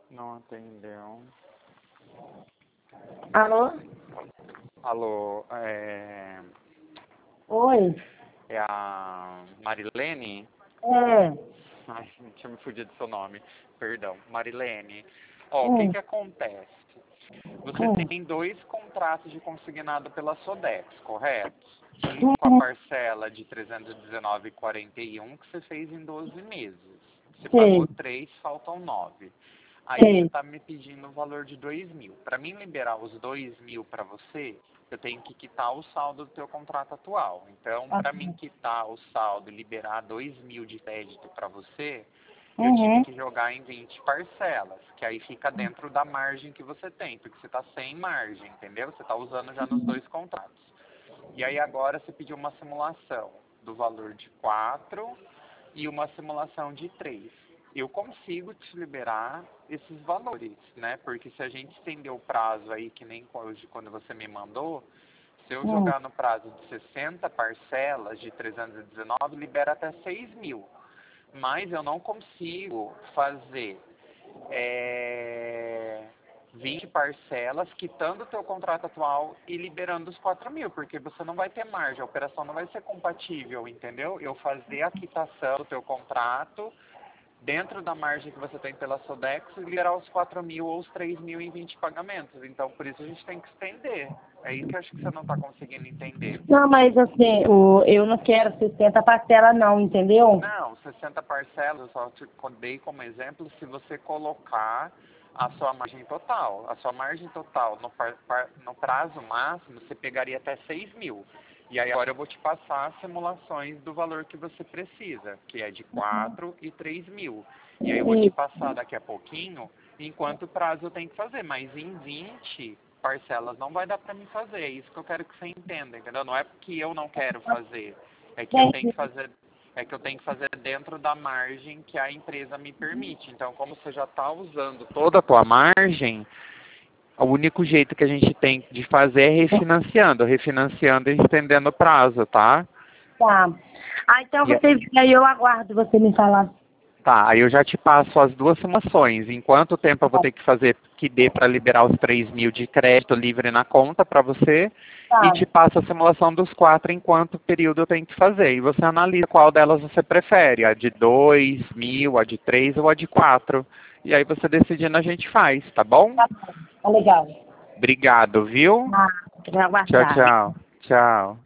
Não atendeu. Alô? Alô, Oi? é a Marilene? É. Ai, tinha me fugido do seu nome. Perdão. Marilene. Ó, o que Hum, que acontece? Você hum, tem dois contratos de consignado pela Sodex, correto? Um com a hum, parcela de 319,41 que você fez em 12 meses. Você pagou sei, 3, faltam 9. Aí você sei. está me pedindo o valor de 2.000. Para mim liberar os 2.000 para você, eu tenho que quitar o saldo do teu contrato atual. Então, Ah, para mim quitar o saldo e liberar 2.000 de crédito para você, eu tive uhum, que jogar em 20 parcelas, que aí fica dentro da margem que você tem, porque você está sem margem, entendeu? Você está usando já nos dois contratos. E aí agora você pediu uma simulação do valor de 4 e uma simulação de 3. Eu consigo te liberar esses valores, né? Porque se a gente estender o prazo aí, que nem hoje quando você me mandou, se eu hum, jogar no prazo de 60 parcelas de 319, libera até 6.000. Mas eu não consigo fazer 20 parcelas, quitando o teu contrato atual e liberando os 4.000, porque você não vai ter margem, a operação não vai ser compatível, entendeu? Eu fazer a quitação do teu contrato dentro da margem que você tem pela Sodex e liberar os 4.000 ou os 3.000 em 20 pagamentos. Então, por isso a gente tem que estender. É isso que eu acho que você não está conseguindo entender. Não, mas assim, eu não quero 60 parcela não, entendeu? Não, 60 parcelas, eu só te dei como exemplo se você colocar a sua margem total. A sua margem total no prazo máximo, você pegaria até 6.000. E aí agora eu vou te passar as simulações do valor que você precisa, que é de 4 e 3.000. E aí eu vou te E, passar daqui a pouquinho, enquanto prazo eu tenho que fazer. Mas em 20 parcelas não vai dar para mim fazer. É isso que eu quero que você entenda, entendeu? Não é porque eu não quero fazer. É que eu tenho que fazer dentro da margem que a empresa me permite. Então, como você já está usando toda a tua margem, o único jeito que a gente tem de fazer é refinanciando e estendendo o prazo, tá? tá. Ah, então E, você, aí eu aguardo você me falar. tá, aí eu já te passo as duas simulações. Em quanto tempo eu vou ter que fazer que dê para liberar os 3.000 de crédito livre na conta para você? E te Tá, passo a simulação dos 4 em quanto período eu tenho que fazer. E você analisa qual delas você prefere, a de 2.000, a de 3 ou a de 4. E aí você decidindo a gente faz, tá bom? tá bom. Tá legal. Obrigado, viu? Ah, vou Tchau, aguardar. tchau. Tchau.